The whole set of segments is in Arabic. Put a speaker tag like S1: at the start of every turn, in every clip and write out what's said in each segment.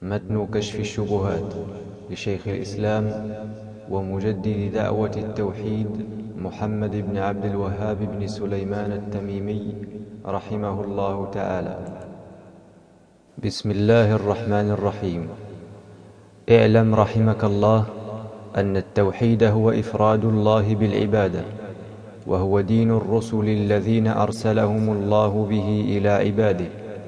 S1: متن كشف الشبهات لشيخ الإسلام ومجدد دعوة التوحيد محمد بن عبد الوهاب بن سليمان التميمي رحمه الله تعالى. بسم الله الرحمن الرحيم. اعلم رحمك الله أن التوحيد هو إفراد الله بالعبادة، وهو دين الرسل الذين أرسلهم الله به إلى عباده،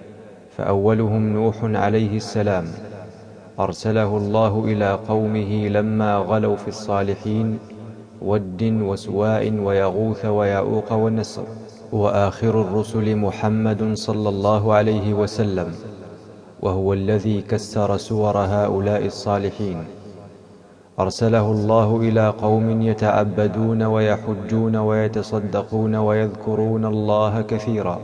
S1: فأولهم نوح عليه السلام، أرسله الله إلى قومه لما غلوا في الصالحين ود وسواع ويغوث ويعوق والنسر. وآخر الرسل محمد صلى الله عليه وسلم، وهو الذي كسر سور هؤلاء الصالحين. أرسله الله إلى قوم يتعبدون ويحجون ويتصدقون ويذكرون الله كثيرا،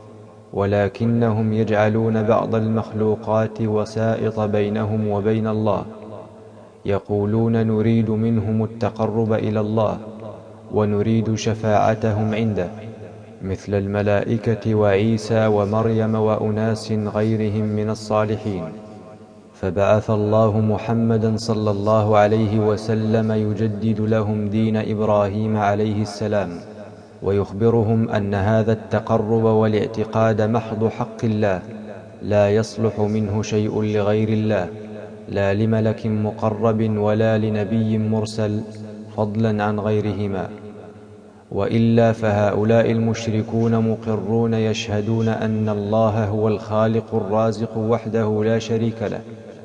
S1: ولكنهم يجعلون بعض المخلوقات وسائط بينهم وبين الله، يقولون نريد منهم التقرب إلى الله ونريد شفاعتهم عنده، مثل الملائكة وعيسى ومريم وأناس غيرهم من الصالحين. فبعث الله محمدا صلى الله عليه وسلم يجدد لهم دين إبراهيم عليه السلام، ويخبرهم أن هذا التقرب والاعتقاد محض حق الله، لا يصلح منه شيء لغير الله، لا لملك مقرب ولا لنبي مرسل، فضلا عن غيرهما. وإلا فهؤلاء المشركون مقرون يشهدون أن الله هو الخالق الرازق وحده لا شريك له،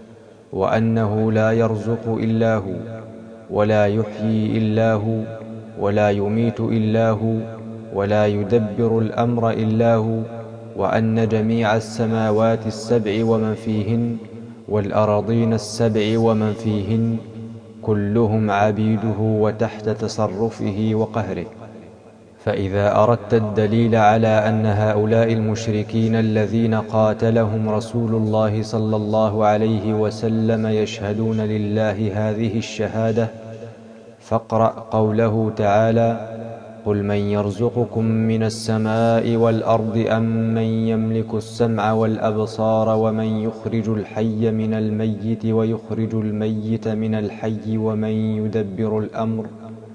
S1: وأنه لا يرزق إلا هو، ولا يحيي إلا هو، ولا يميت إلا هو، ولا يدبر الأمر إلا هو، وأن جميع السماوات السبع ومن فيهن والأراضين السبع ومن فيهن كلهم عبيده وتحت تصرفه وقهره. فإذا أردت الدليل على أن هؤلاء المشركين الذين قاتلهم رسول الله صلى الله عليه وسلم يشهدون لله هذه الشهادة، فاقرأ قوله تعالى: قل من يرزقكم من السماء والأرض أم من يملك السمع والأبصار ومن يخرج الحي من الميت ويخرج الميت من الحي ومن يدبر الأمر،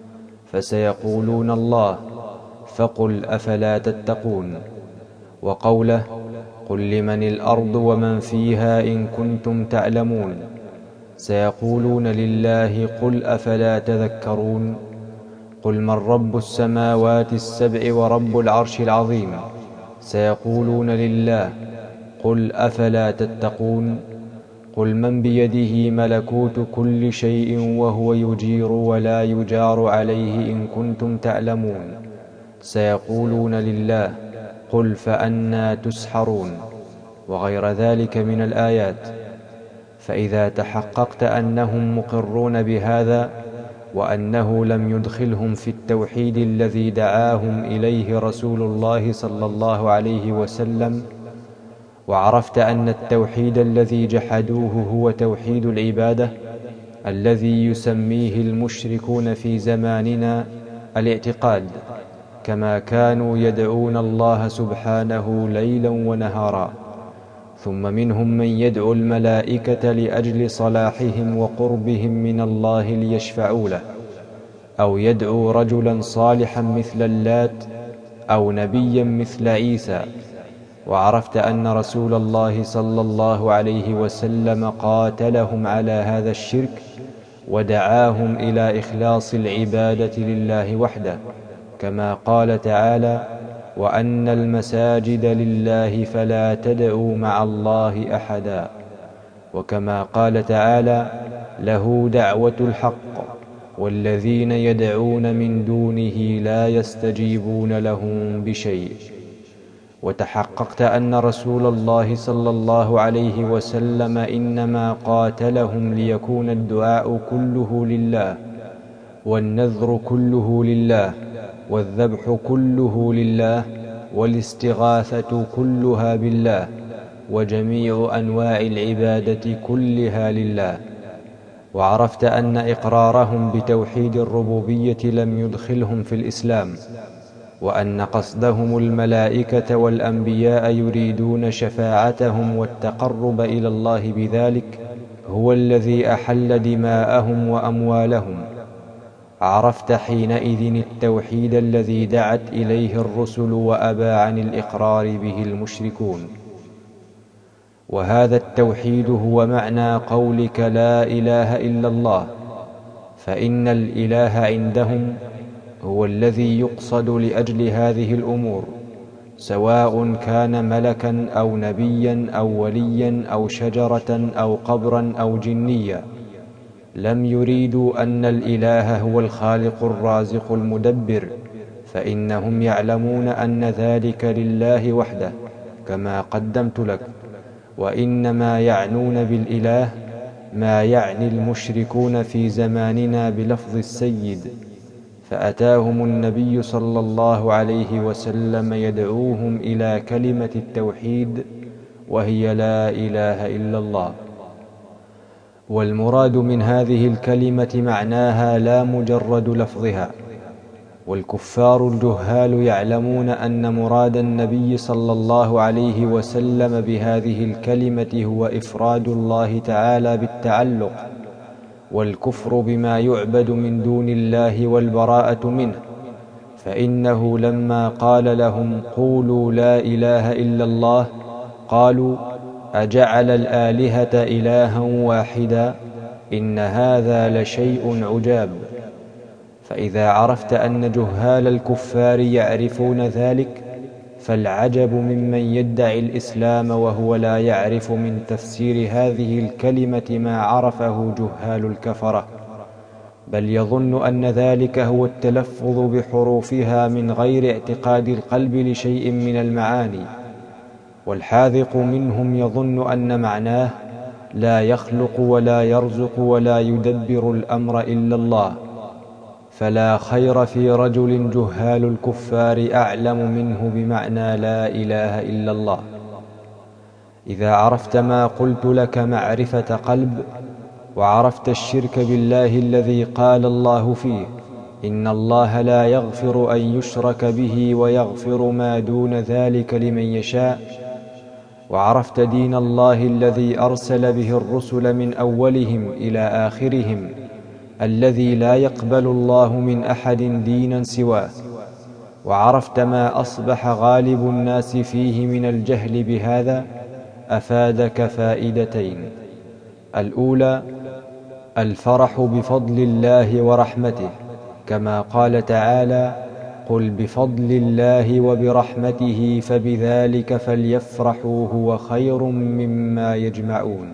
S1: فسيقولون الله، فقل أفلا تتقون. وقوله: قل لمن الأرض ومن فيها إن كنتم تعلمون، سيقولون لله، قل أفلا تذكرون. قل من رب السماوات السبع ورب العرش العظيم، سيقولون لله، قل أفلا تتقون. قل من بيده ملكوت كل شيء وهو يجير ولا يجار عليه إن كنتم تعلمون، سيقولون لله، قل فأنى تسحرون. وغير ذلك من الآيات. فإذا تحققت أنهم مقرون بهذا، وأنه لم يدخلهم في التوحيد الذي دعاهم إليه رسول الله صلى الله عليه وسلم، وعرفت أن التوحيد الذي جحدوه هو توحيد العبادة الذي يسميه المشركون في زماننا الاعتقاد، كما كانوا يدعون الله سبحانه ليلا ونهارا. ثم منهم من يدعو الملائكة لأجل صلاحهم وقربهم من الله ليشفعوا له، أو يدعو رجلا صالحا مثل اللات، أو نبيا مثل عيسى. وعرفت أن رسول الله صلى الله عليه وسلم قاتلهم على هذا الشرك، ودعاهم إلى إخلاص العبادة لله وحده، كما قال تعالى: وأن المساجد لله فلا تدعوا مع الله أحدا. وكما قال تعالى: له دعوة الحق والذين يدعون من دونه لا يستجيبون لهم بشيء. وتحققت أن رسول الله صلى الله عليه وسلم إنما قاتلهم ليكون الدعاء كله لله، والنذر كله لله، والذبح كله لله، والاستغاثة كلها بالله، وجميع أنواع العبادة كلها لله. وعرفت أن إقرارهم بتوحيد الربوبية لم يدخلهم في الإسلام، وأن قصدهم الملائكة والأنبياء يريدون شفاعتهم والتقرب إلى الله بذلك هو الذي أحل دماءهم وأموالهم. عرفت حينئذ التوحيد الذي دعت إليه الرسل وأبى عن الإقرار به المشركون. وهذا التوحيد هو معنى قولك لا إله إلا الله، فإن الإله عندهم هو الذي يقصد لأجل هذه الأمور، سواء كان ملكا أو نبيا أو وليا أو شجرة أو قبرا أو جنيا. لم يريدوا أن الإله هو الخالق الرازق المدبر، فإنهم يعلمون أن ذلك لله وحده كما قدمت لك، وإنما يعنون بالإله ما يعني المشركون في زماننا بلفظ السيد. فأتاهم النبي صلى الله عليه وسلم يدعوهم إلى كلمة التوحيد، وهي لا إله إلا الله. والمراد من هذه الكلمة معناها لا مجرد لفظها. والكفار الجهال يعلمون أن مراد النبي صلى الله عليه وسلم بهذه الكلمة هو إفراد الله تعالى بالتعلق، والكفر بما يعبد من دون الله والبراءة منه. فإنه لما قال لهم قولوا لا إله إلا الله قالوا أجعل الآلهة إلها واحدا إن هذا لشيء عجاب. فإذا عرفت أن جهال الكفار يعرفون ذلك، فالعجب ممن يدعي الإسلام وهو لا يعرف من تفسير هذه الكلمة ما عرفه جهال الكفرة، بل يظن أن ذلك هو التلفظ بحروفها من غير اعتقاد القلب لشيء من المعاني. والحاذق منهم يظن أن معناه لا يخلق ولا يرزق ولا يدبر الأمر إلا الله. فلا خير في رجل جهال الكفار أعلم منه بمعنى لا إله إلا الله. إذا عرفت ما قلت لك معرفة قلب، وعرفت الشرك بالله الذي قال الله فيه إن الله لا يغفر أن يشرك به ويغفر ما دون ذلك لمن يشاء، وعرفت دين الله الذي أرسل به الرسل من أولهم إلى آخرهم الذي لا يقبل الله من أحد دينا سواه، وعرفت ما أصبح غالب الناس فيه من الجهل بهذا، أفادك فائدتين: الأولى الفرح بفضل الله ورحمته، كما قال تعالى قل بفضل الله وبرحمته فبذلك فليفرحوا هو خير مما يجمعون.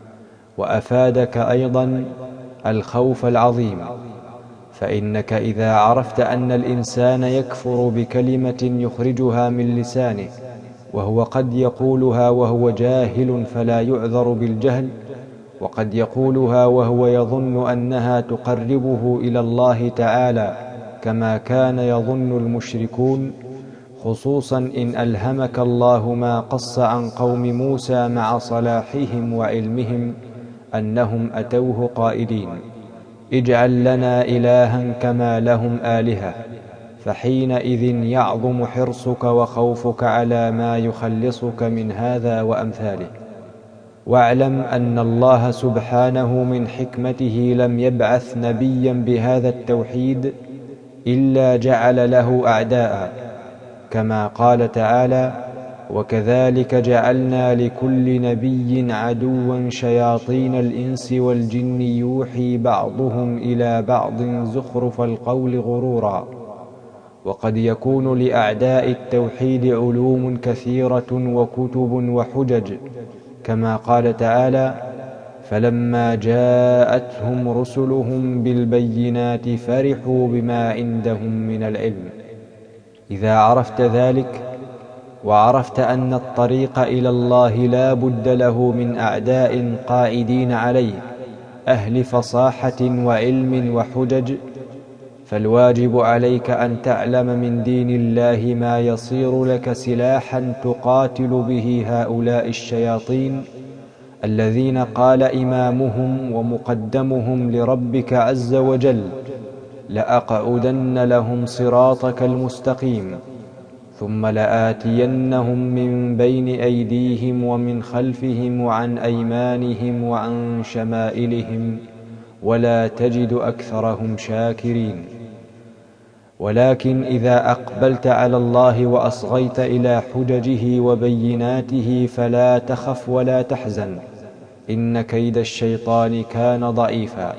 S1: وأفادك أيضا الخوف العظيم، فإنك إذا عرفت أن الإنسان يكفر بكلمة يخرجها من لسانه وهو قد يقولها وهو جاهل فلا يعذر بالجهل، وقد يقولها وهو يظن أنها تقربه إلى الله تعالى كما كان يظن المشركون، خصوصا إن ألهمك الله ما قص عن قوم موسى مع صلاحهم وعلمهم أنهم أتوه قائلين اجعل لنا إلها كما لهم آلهة، فحينئذ يعظم حرصك وخوفك على ما يخلصك من هذا وأمثاله. واعلم أن الله سبحانه من حكمته لم يبعث نبيا بهذا التوحيد إلا جعل له أعداء، كما قال تعالى وكذلك جعلنا لكل نبي عدوا شياطين الإنس والجن يوحي بعضهم إلى بعض زخرف القول غرورا. وقد يكون لأعداء التوحيد علوم كثيرة وكتب وحجج، كما قال تعالى فلما جاءتهم رسلهم بالبينات فرحوا بما عندهم من العلم. إذا عرفت ذلك وعرفت أن الطريق إلى الله لا بد له من أعداء قاعدين عليه أهل فصاحة وعلم وحجج، فالواجب عليك أن تعلم من دين الله ما يصير لك سلاحا تقاتل به هؤلاء الشياطين الذين قال إمامهم ومقدمهم لربك عز وجل لأقعدن لهم صراطك المستقيم ثم لآتينهم من بين أيديهم ومن خلفهم وعن أيمانهم وعن شمائلهم ولا تجد أكثرهم شاكرين. ولكن إذا أقبلت على الله وأصغيت إلى حججه وبيناته فلا تخف ولا تحزن، إن كيد الشيطان كان ضعيفا.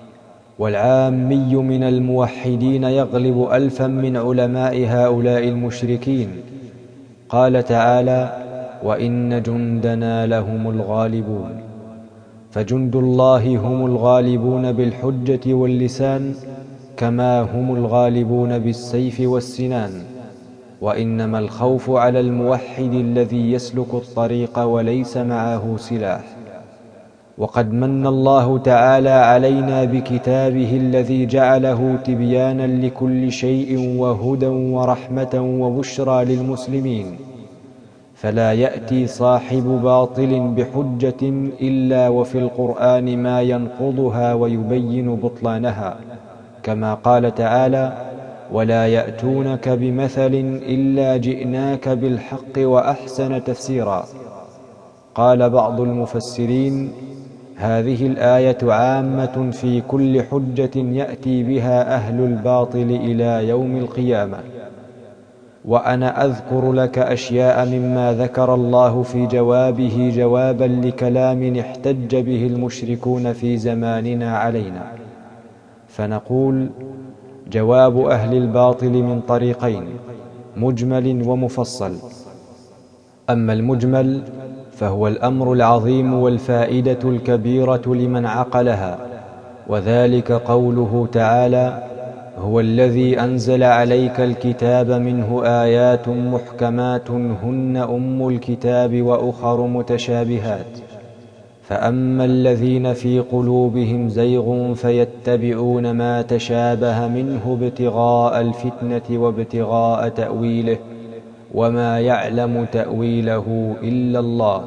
S1: والعامي من الموحدين يغلب ألفا من علماء هؤلاء المشركين. قال تعالى: وإن جندنا لهم الغالبون. فجند الله هم الغالبون بالحجة واللسان كما هم الغالبون بالسيف والسنان. وإنما الخوف على الموحد الذي يسلك الطريق وليس معه سلاح. وقد من الله تعالى علينا بكتابه الذي جعله تبيانا لكل شيء وهدى ورحمة وبشرى للمسلمين، فلا يأتي صاحب باطل بحجة إلا وفي القرآن ما ينقضها ويبين بطلانها، كما قال تعالى: ولا يأتونك بمثل إلا جئناك بالحق وأحسن تفسيرا. قال بعض المفسرين: هذه الآية عامة في كل حجة يأتي بها أهل الباطل إلى يوم القيامة. وأنا أذكر لك أشياء مما ذكر الله في جوابه جوابا لكلام احتج به المشركون في زماننا علينا. فنقول: جواب أهل الباطل من طريقين: مجمل ومفصل. أما المجمل فهو الأمر العظيم والفائدة الكبيرة لمن عقلها، وذلك قوله تعالى: هو الذي أنزل عليك الكتاب منه آيات محكمات هن أم الكتاب وأخر متشابهات، فأما الذين في قلوبهم زيغ فيتبعون ما تشابه منه ابتغاء الفتنة وابتغاء تأويله وما يعلم تأويله إلا الله.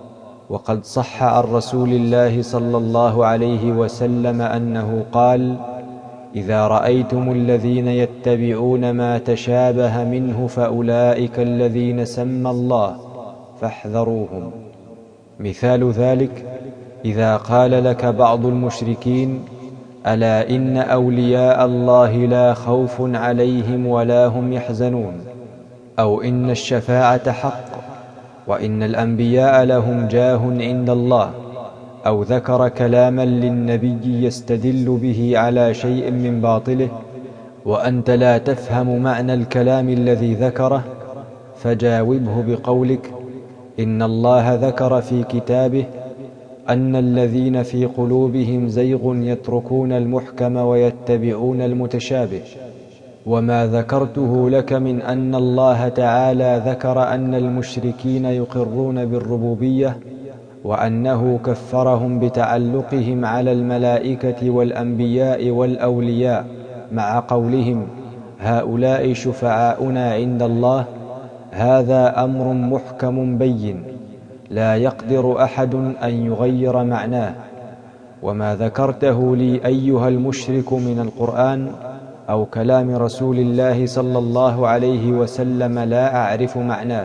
S1: وقد صح عن رسول الله صلى الله عليه وسلم أنه قال: إذا رأيتم الذين يتبعون ما تشابه منه فأولئك الذين سمى الله فاحذروهم. مثال ذلك: إذا قال لك بعض المشركين: ألا إن أولياء الله لا خوف عليهم ولا هم يحزنون، أو إن الشفاعة حق، وإن الأنبياء لهم جاه عند الله، أو ذكر كلاما للنبي يستدل به على شيء من باطله، وأنت لا تفهم معنى الكلام الذي ذكره، فجاوبه بقولك: إن الله ذكر في كتابه أن الذين في قلوبهم زيغ يتركون المحكم ويتبعون المتشابه. وما ذكرته لك من أن الله تعالى ذكر أن المشركين يقرون بالربوبية، وأنه كفرهم بتعلقهم على الملائكة والأنبياء والأولياء، مع قولهم: هؤلاء شفعاؤنا عند الله، هذا أمر محكم بين لا يقدر أحد أن يغير معناه. وما ذكرته لي أيها المشرك من القرآن أو كلام رسول الله صلى الله عليه وسلم لا أعرف معناه،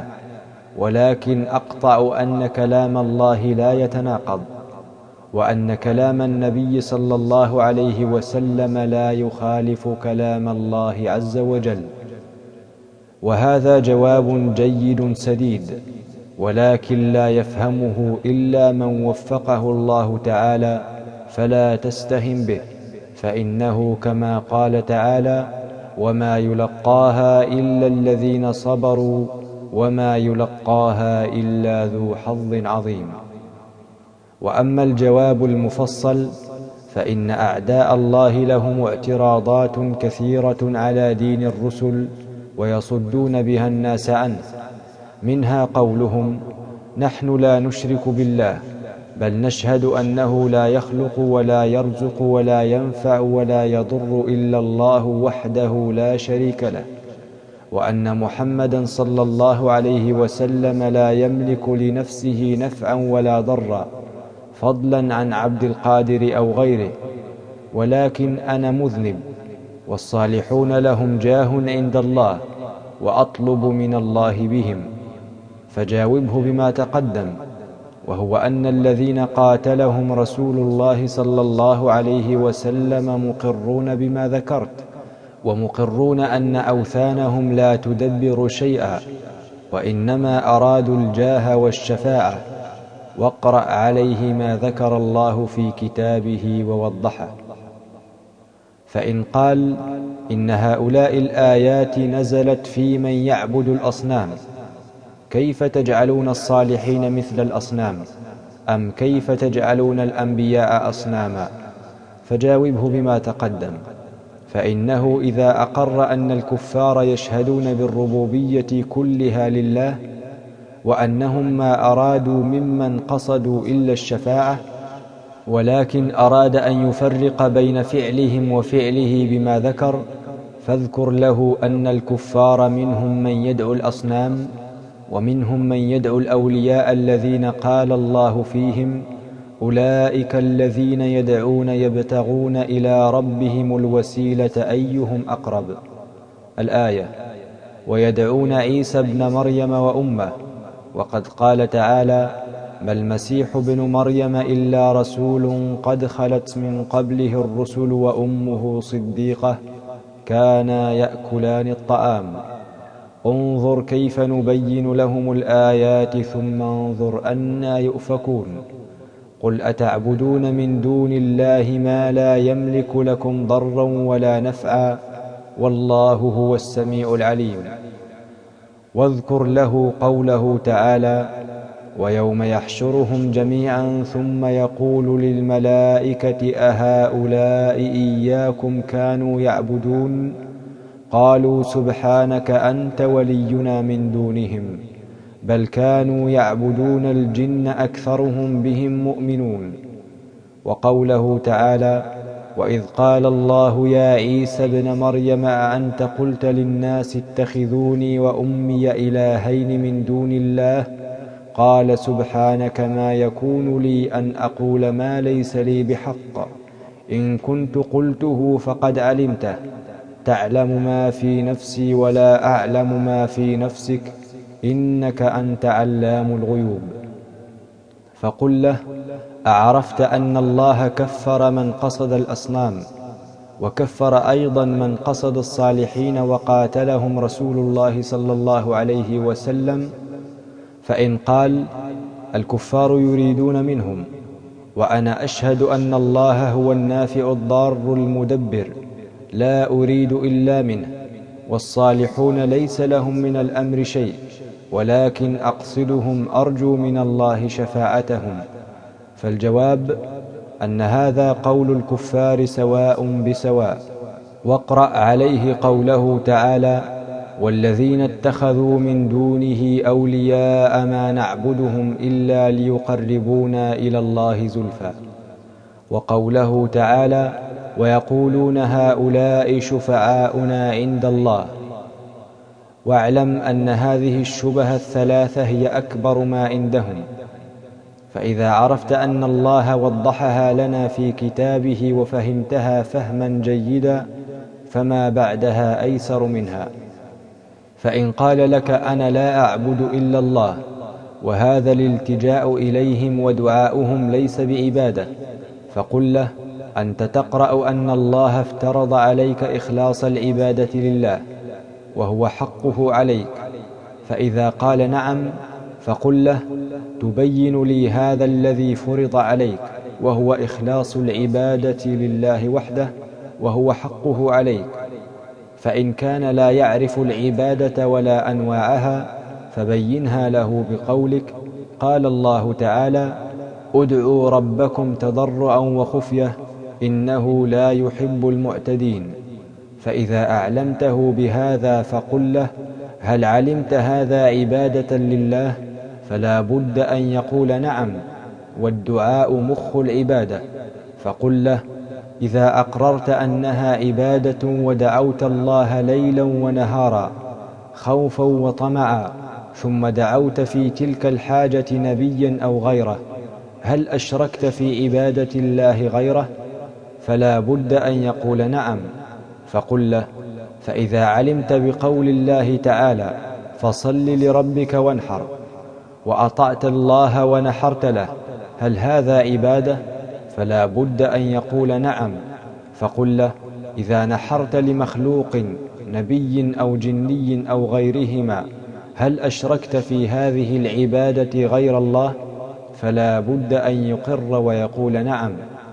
S1: ولكن أقطع أن كلام الله لا يتناقض، وأن كلام النبي صلى الله عليه وسلم لا يخالف كلام الله عز وجل. وهذا جواب جيد سديد، ولكن لا يفهمه إلا من وفقه الله تعالى، فلا تستهن به، فإنه كما قال تعالى: وما يلقاها إلا الذين صبروا وما يلقاها إلا ذو حظ عظيم. وأما الجواب المفصل فإن أعداء الله لهم اعتراضات كثيرة على دين الرسل ويصدون بها الناس عنه، منها قولهم: نحن لا نشرك بالله، بل نشهد أنه لا يخلق ولا يرزق ولا ينفع ولا يضر إلا الله وحده لا شريك له، وأن محمدا صلى الله عليه وسلم لا يملك لنفسه نفعا ولا ضرا، فضلا عن عبد القادر أو غيره، ولكن أنا مذنب، والصالحون لهم جاه عند الله وأطلب من الله بهم، فجاوبه بما تقدم، وهو أن الذين قاتلهم رسول الله صلى الله عليه وسلم مقرون بما ذكرت، ومقرون أن أوثانهم لا تدبر شيئا، وإنما أرادوا الجاه والشفاعة. واقرأ عليه ما ذكر الله في كتابه ووضحه. فإن قال إن هؤلاء الآيات نزلت في من يعبد الأصنام، كيف تجعلون الصالحين مثل الأصنام؟ أم كيف تجعلون الأنبياء أصناما؟ فجاوبه بما تقدم، فإنه إذا أقر أن الكفار يشهدون بالربوبية كلها لله، وأنهم ما أرادوا ممن قصدوا إلا الشفاعة، ولكن أراد أن يفرق بين فعلهم وفعله بما ذكر، فاذكر له أن الكفار منهم من يدعو الأصنام، ومنهم من يدعو الأولياء الذين قال الله فيهم: أولئك الذين يدعون يبتغون إلى ربهم الوسيلة أيهم أقرب. الآية. ويدعون عيسى ابن مريم وأمه، وقد قال تعالى: ما المسيح ابن مريم إلا رسول قد خلت من قبله الرسل وأمه صديقة كانا يأكلان الطعام. انظر كيف نبين لهم الآيات ثم انظر أنى يؤفكون. قل أتعبدون من دون الله ما لا يملك لكم ضرا ولا نفعا والله هو السميع العليم. واذكر له قوله تعالى: ويوم يحشرهم جميعا ثم يقول للملائكة أهؤلاء إياكم كانوا يعبدون قالوا سبحانك أنت ولينا من دونهم بل كانوا يعبدون الجن أكثرهم بهم مؤمنون. وقوله تعالى: وإذ قال الله يا عيسى ابن مريم أأنت قلت للناس اتخذوني وأمي إلهين من دون الله قال سبحانك ما يكون لي أن أقول ما ليس لي بحق إن كنت قلته فقد علمته تعلم ما في نفسي ولا أعلم ما في نفسك إنك أنت علام الغيوب. فقل له: أعرفت أن الله كفر من قصد الأصنام، وكفر أيضا من قصد الصالحين وقاتلهم رسول الله صلى الله عليه وسلم؟ فإن قال: الكفار يريدون منهم، وأنا أشهد أن الله هو النافع الضار المدبر لا أريد إلا منه، والصالحون ليس لهم من الأمر شيء، ولكن أقصدهم أرجو من الله شفاعتهم. فالجواب أن هذا قول الكفار سواء بسواء. واقرأ عليه قوله تعالى: والذين اتخذوا من دونه أولياء ما نعبدهم إلا ليقربونا إلى الله زلفى. وقوله تعالى: ويقولون هؤلاء شفعاؤنا عند الله. واعلم أن هذه الشبه الثلاثة هي أكبر ما عندهم، فإذا عرفت أن الله وضحها لنا في كتابه وفهمتها فهما جيدا فما بعدها أيسر منها. فإن قال لك: أنا لا أعبد إلا الله، وهذا الالتجاء إليهم ودعاؤهم ليس بعبادة، فقل له: أنت تقرأ أن الله افترض عليك إخلاص العبادة لله وهو حقه عليك، فإذا قال نعم فقل له: تبين لي هذا الذي فرض عليك وهو إخلاص العبادة لله وحده وهو حقه عليك. فإن كان لا يعرف العبادة ولا أنواعها فبينها له بقولك: قال الله تعالى: ادعوا ربكم تضرعا وخفية إنه لا يحب المعتدين. فإذا أعلمته بهذا فقل له: هل علمت هذا عبادة لله؟ فلا بد أن يقول نعم، والدعاء مخ العبادة. فقل له: إذا أقررت أنها عبادة ودعوت الله ليلا ونهارا خوفا وطمعا، ثم دعوت في تلك الحاجة نبيا أو غيره، هل أشركت في عبادة الله غيره؟ فلا بد أن يقول نعم، فقل له: فإذا علمت بقول الله تعالى فصل لربك وانحر، وأطعت الله ونحرت له، هل هذا عبادة؟ فلا بد أن يقول نعم. فقل له: إذا نحرت لمخلوق نبي أو جني أو غيرهما هل أشركت في هذه العبادة غير الله؟ فلا بد أن يقر ويقول نعم.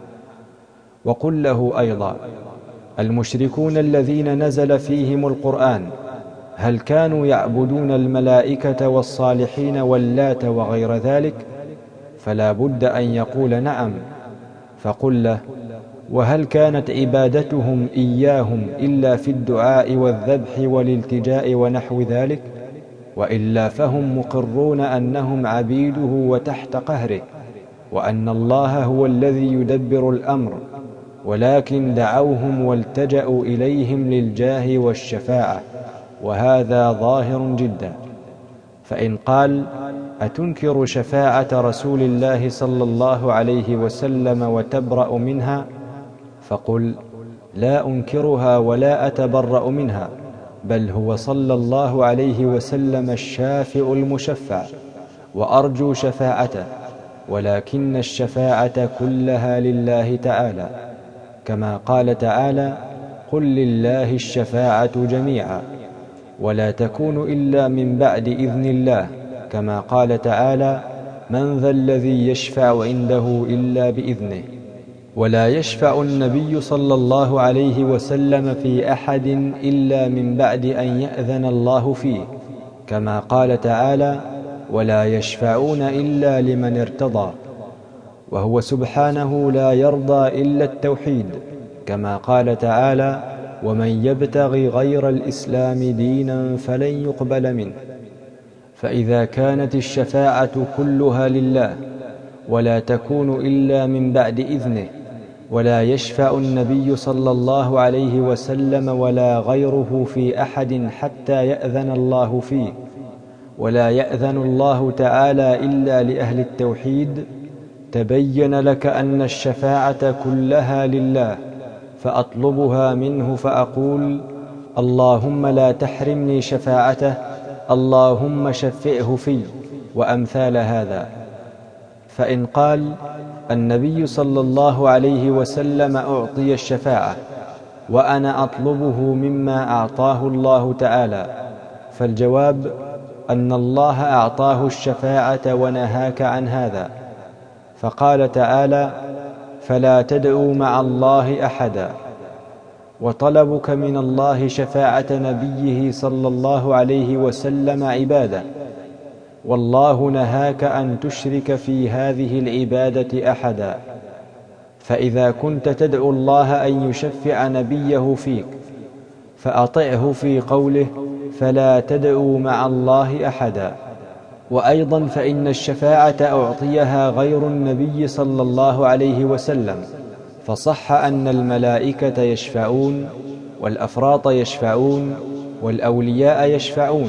S1: وقل له أيضا: المشركون الذين نزل فيهم القرآن هل كانوا يعبدون الملائكة والصالحين واللات وغير ذلك؟ فلا بد أن يقول نعم. فقل له: وهل كانت عبادتهم إياهم إلا في الدعاء والذبح والالتجاء ونحو ذلك؟ وإلا فهم مقرون أنهم عبيده وتحت قهره، وأن الله هو الذي يدبر الأمر، ولكن دعوهم والتجأوا إليهم للجاه والشفاعة، وهذا ظاهر جدا. فإن قال: أتنكر شفاعة رسول الله صلى الله عليه وسلم وتبرأ منها؟ فقل: لا أنكرها ولا أتبرأ منها، بل هو صلى الله عليه وسلم الشافع المشفع، وأرجو شفاعته، ولكن الشفاعة كلها لله تعالى، كما قال تعالى: قل لله الشفاعة جميعا، ولا تكون إلا من بعد إذن الله، كما قال تعالى: من ذا الذي يشفع عنده إلا بإذنه. ولا يشفع النبي صلى الله عليه وسلم في أحد إلا من بعد أن يأذن الله فيه، كما قال تعالى: ولا يشفعون إلا لمن ارتضى. وهو سبحانه لا يرضى إلا التوحيد، كما قال تعالى: ومن يبتغي غير الإسلام دينا فلن يقبل منه. فإذا كانت الشفاعة كلها لله ولا تكون إلا من بعد إذنه، ولا يشفع النبي صلى الله عليه وسلم ولا غيره في أحد حتى يأذن الله فيه، ولا يأذن الله تعالى إلا لأهل التوحيد، تبين لك أن الشفاعة كلها لله، فأطلبها منه فأقول: اللهم لا تحرمني شفاعته، اللهم شفعه في، وأمثال هذا. فإن قال: النبي صلى الله عليه وسلم أعطي الشفاعة وأنا أطلبه مما أعطاه الله تعالى، فالجواب أن الله أعطاه الشفاعة ونهاك عن هذا، فقال تعالى: فلا تدعوا مع الله أحدا. وطلبك من الله شفاعة نبيه صلى الله عليه وسلم عبادة، والله نهاك أن تشرك في هذه العبادة أحدا. فإذا كنت تدعو الله أن يشفع نبيه فيك فأطعه في قوله: فلا تدعوا مع الله أحدا. وأيضا فإن الشفاعة أعطيها غير النبي صلى الله عليه وسلم، فصح أن الملائكة يشفعون، والأفراط يشفعون، والأولياء يشفعون.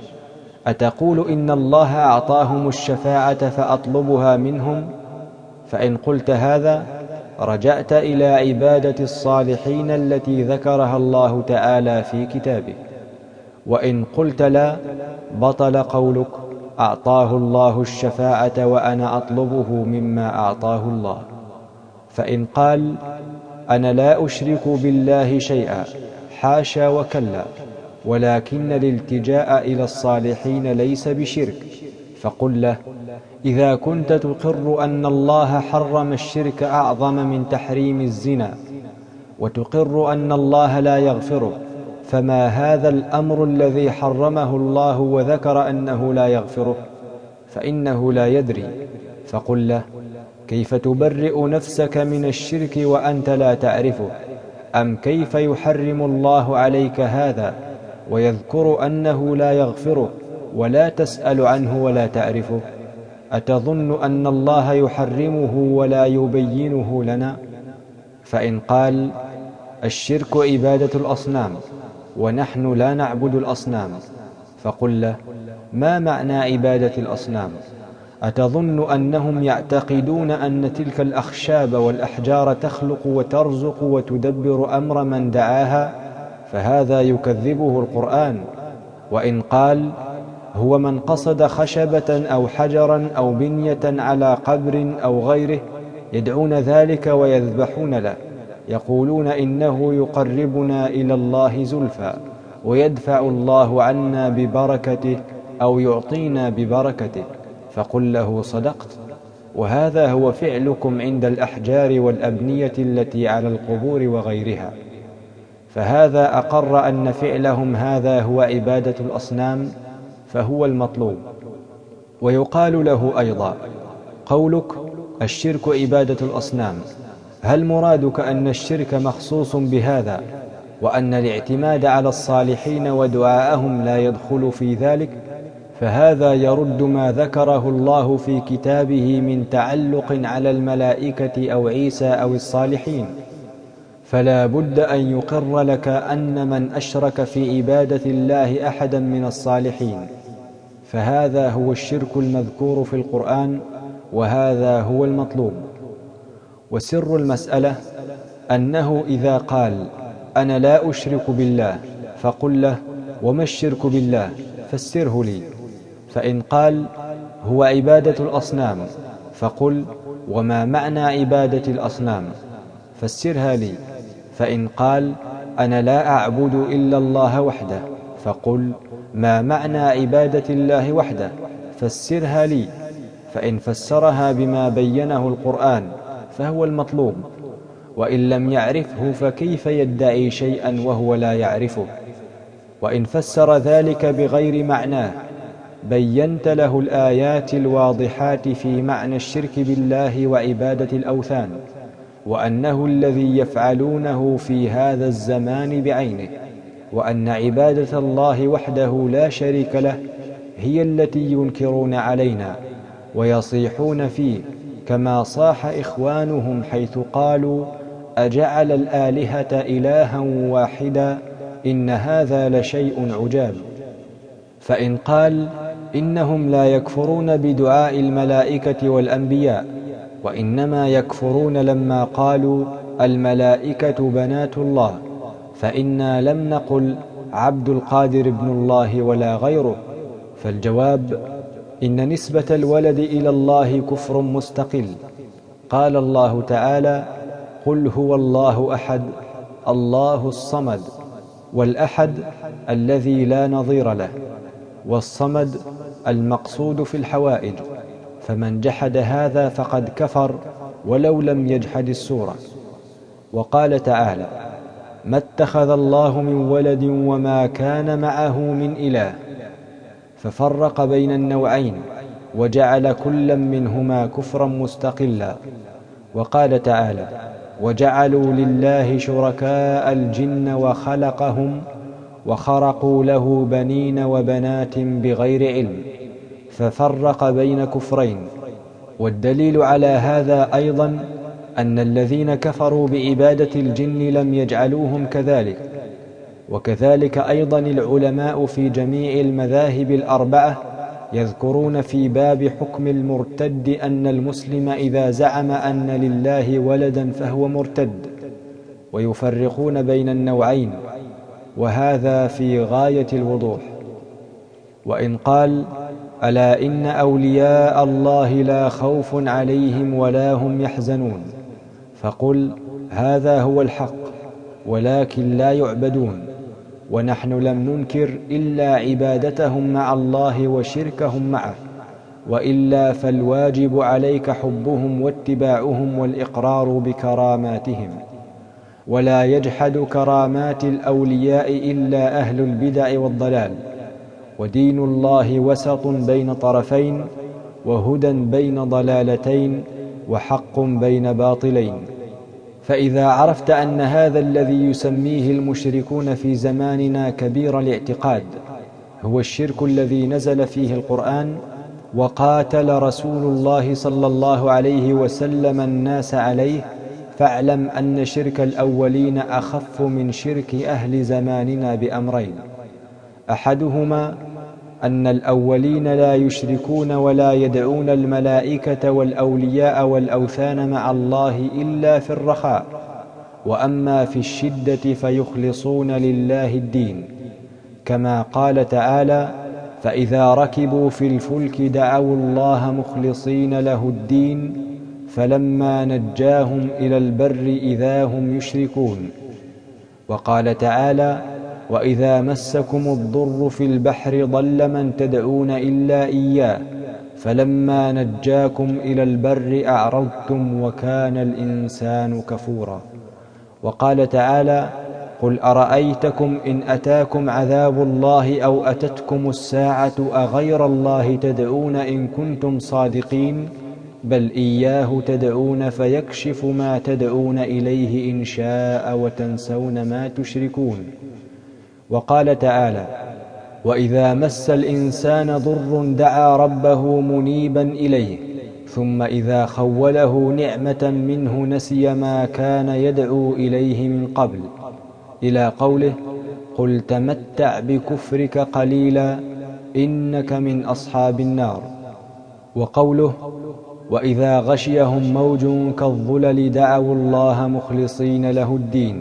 S1: أتقول إن الله أعطاهم الشفاعة فأطلبها منهم؟ فإن قلت هذا رجعت إلى عبادة الصالحين التي ذكرها الله تعالى في كتابه. وإن قلت لا، بطل قولك: أعطاه الله الشفاعة وأنا أطلبه مما أعطاه الله. فإن قال: أنا لا أشرك بالله شيئا، حاشا وكلا، ولكن الالتجاء إلى الصالحين ليس بشرك، فقل له: إذا كنت تقر أن الله حرم الشرك أعظم من تحريم الزنا، وتقر أن الله لا يغفره، فما هذا الأمر الذي حرمه الله وذكر أنه لا يغفره؟ فإنه لا يدري. فقل له: كيف تبرئ نفسك من الشرك وأنت لا تعرفه؟ أم كيف يحرم الله عليك هذا ويذكر أنه لا يغفره ولا تسأل عنه ولا تعرفه؟ أتظن أن الله يحرمه ولا يبينه لنا؟ فإن قال: الشرك عبادة الأصنام ونحن لا نعبد الأصنام، فقل له: ما معنى عبادة الأصنام؟ أتظن أنهم يعتقدون أن تلك الأخشاب والأحجار تخلق وترزق وتدبر أمر من دعاها؟ فهذا يكذبه القرآن. وإن قال هو من قصد خشبة أو حجرا أو بنية على قبر أو غيره يدعون ذلك ويذبحون له، يقولون إنه يقربنا إلى الله زلفى ويدفع الله عنا ببركته أو يعطينا ببركته، فقل له صدقت، وهذا هو فعلكم عند الأحجار والأبنية التي على القبور وغيرها. فهذا أقر أن فعلهم هذا هو عبادة الأصنام، فهو المطلوب. ويقال له أيضا قولك الشرك عبادة الأصنام، هل مرادك أن الشرك مخصوص بهذا وأن الاعتماد على الصالحين ودعاءهم لا يدخل في ذلك؟ فهذا يرد ما ذكره الله في كتابه من تعلق على الملائكة أو عيسى أو الصالحين. فلا بد أن يقر لك أن من أشرك في عبادة الله أحدا من الصالحين فهذا هو الشرك المذكور في القرآن، وهذا هو المطلوب. وسر المسألة أنه إذا قال أنا لا أشرك بالله فقل له وما الشرك بالله فسره لي، فإن قال هو عبادة الأصنام فقل وما معنى عبادة الأصنام فسرها لي، فإن قال أنا لا أعبد إلا الله وحده فقل ما معنى عبادة الله وحده فسرها لي، فإن فسرها بما بينه القرآن فهو المطلوب، وإن لم يعرفه فكيف يدعي شيئا وهو لا يعرفه؟ وإن فسر ذلك بغير معناه بينت له الآيات الواضحات في معنى الشرك بالله وعبادة الأوثان، وأنه الذي يفعلونه في هذا الزمان بعينه، وأن عبادة الله وحده لا شريك له هي التي ينكرون علينا ويصيحون فيه، كما صاح إخوانهم حيث قالوا أجعل الآلهة إلها واحدا إن هذا لشيء عجاب. فإن قال إنهم لا يكفرون بدعاء الملائكة والأنبياء، وإنما يكفرون لما قالوا الملائكة بنات الله، فإنا لم نقل عبد القادر ابن الله ولا غيره، فالجواب إن نسبة الولد إلى الله كفر مستقل. قال الله تعالى قل هو الله أحد الله الصمد، والأحد الذي لا نظير له، والصمد المقصود في الحوائج، فمن جحد هذا فقد كفر ولو لم يجحد السورة. وقال تعالى ما اتخذ الله من ولد وما كان معه من إله، ففرق بين النوعين وجعل كلا منهما كفرا مستقلا. وقال تعالى وجعلوا لله شركاء الجن وخلقهم وخرقوا له بنين وبنات بغير علم، ففرق بين كفرين. والدليل على هذا أيضا أن الذين كفروا بعبادة الجن لم يجعلوهم كذلك. وكذلك أيضا العلماء في جميع المذاهب الأربعة يذكرون في باب حكم المرتد أن المسلم إذا زعم أن لله ولدا فهو مرتد، ويفرقون بين النوعين، وهذا في غاية الوضوح. وإن قال ألا إن أولياء الله لا خوف عليهم ولا هم يحزنون، فقل هذا هو الحق ولكن لا يعبدون، ونحن لم ننكر إلا عبادتهم مع الله وشركهم معه، وإلا فالواجب عليك حبهم واتباعهم والإقرار بكراماتهم. ولا يجحد كرامات الأولياء إلا أهل البدع والضلال، ودين الله وسط بين طرفين، وهدى بين ضلالتين، وحق بين باطلين. فإذا عرفت أن هذا الذي يسميه المشركون في زماننا كبير الاعتقاد هو الشرك الذي نزل فيه القرآن وقاتل رسول الله صلى الله عليه وسلم الناس عليه، فاعلم أن شرك الأولين أخف من شرك أهل زماننا بأمرين: أحدهما أن الأولين لا يشركون ولا يدعون الملائكة والأولياء والأوثان مع الله إلا في الرخاء، وأما في الشدة فيخلصون لله الدين، كما قال تعالى: فإذا ركبوا في الفلك دعوا الله مخلصين له الدين فلما نجاهم إلى البر إذا هم يشركون. وقال تعالى: وإذا مسكم الضر في البحر ضل من تدعون إلا إياه فلما نجاكم إلى البر أعرضتم وكان الإنسان كفورا. وقال تعالى: قل أرأيتكم إن أتاكم عذاب الله أو أتتكم الساعة أغير الله تدعون إن كنتم صادقين بل إياه تدعون فيكشف ما تدعون إليه إن شاء وتنسون ما تشركون. وقال تعالى: وإذا مس الإنسان ضر دعا ربه منيبا إليه ثم إذا خوله نعمة منه نسي ما كان يدعو إليه من قبل، إلى قوله: قل تمتع بكفرك قليلا إنك من أصحاب النار. وقوله: وإذا غشيهم موج كالظلل دعوا الله مخلصين له الدين.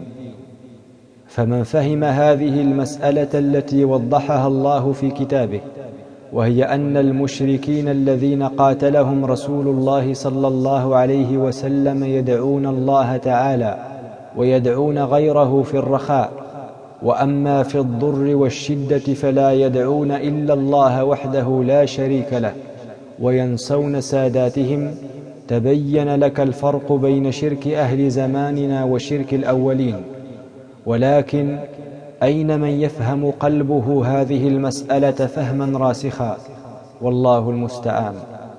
S1: فمن فهم هذه المسألة التي وضحها الله في كتابه، وهي أن المشركين الذين قاتلهم رسول الله صلى الله عليه وسلم يدعون الله تعالى ويدعون غيره في الرخاء، وأما في الضر والشدة فلا يدعون إلا الله وحده لا شريك له وينسون ساداتهم، تبين لك الفرق بين شرك أهل زماننا وشرك الأولين. ولكن أين من يفهم قلبه هذه المسألة فهما راسخا؟ والله المستعان.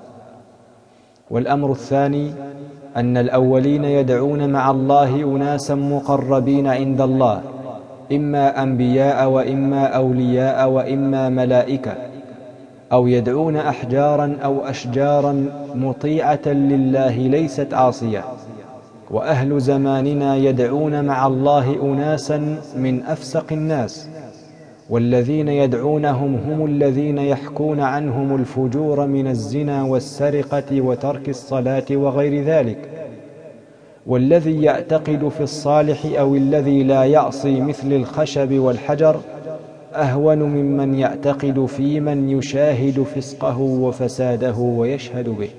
S1: والأمر الثاني أن الأولين يدعون مع الله أناسا مقربين عند الله، إما أنبياء وإما أولياء وإما ملائكة، أو يدعون أحجارا أو أشجارا مطيعة لله ليست عاصية. وأهل زماننا يدعون مع الله أناسا من أفسق الناس، والذين يدعونهم هم الذين يحكون عنهم الفجور من الزنا والسرقة وترك الصلاة وغير ذلك. والذي يعتقد في الصالح أو الذي لا يعصي مثل الخشب والحجر أهون ممن يعتقد في من يشاهد فسقه وفساده ويشهد به.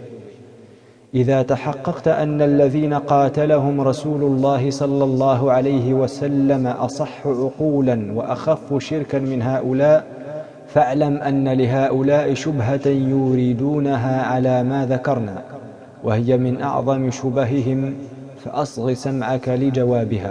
S1: إذا تحققت أن الذين قاتلهم رسول الله صلى الله عليه وسلم أصح عقولا وأخف شركا من هؤلاء، فاعلم أن لهؤلاء شبهة يريدونها على ما ذكرنا، وهي من أعظم شبههم، فأصغ سمعك لجوابها.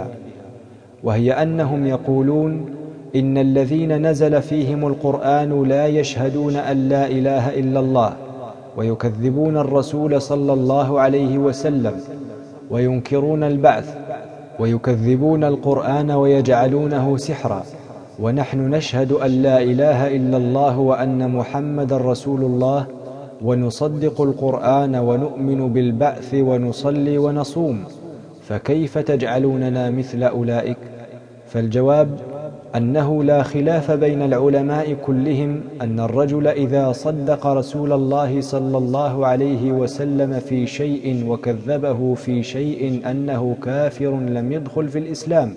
S1: وهي أنهم يقولون إن الذين نزل فيهم القرآن لا يشهدون أن لا إله إلا الله، ويكذبون الرسول صلى الله عليه وسلم، وينكرون البعث، ويكذبون القرآن ويجعلونه سحرا، ونحن نشهد أن لا إله إلا الله وأن محمد رسول الله، ونصدق القرآن ونؤمن بالبعث ونصلي ونصوم، فكيف تجعلوننا مثل أولئك؟ فالجواب أنه لا خلاف بين العلماء كلهم أن الرجل إذا صدق رسول الله صلى الله عليه وسلم في شيء وكذبه في شيء أنه كافر لم يدخل في الإسلام.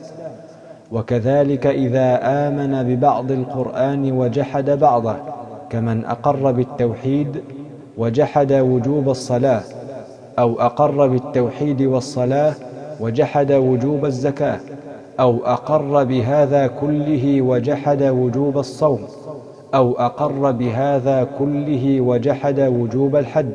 S1: وكذلك إذا آمن ببعض القرآن وجحد بعضه، كمن أقر بالتوحيد وجحد وجوب الصلاة، أو أقر بالتوحيد والصلاة وجحد وجوب الزكاة، أو أقر بهذا كله وجحد وجوب الصوم، أو أقر بهذا كله وجحد وجوب الحج.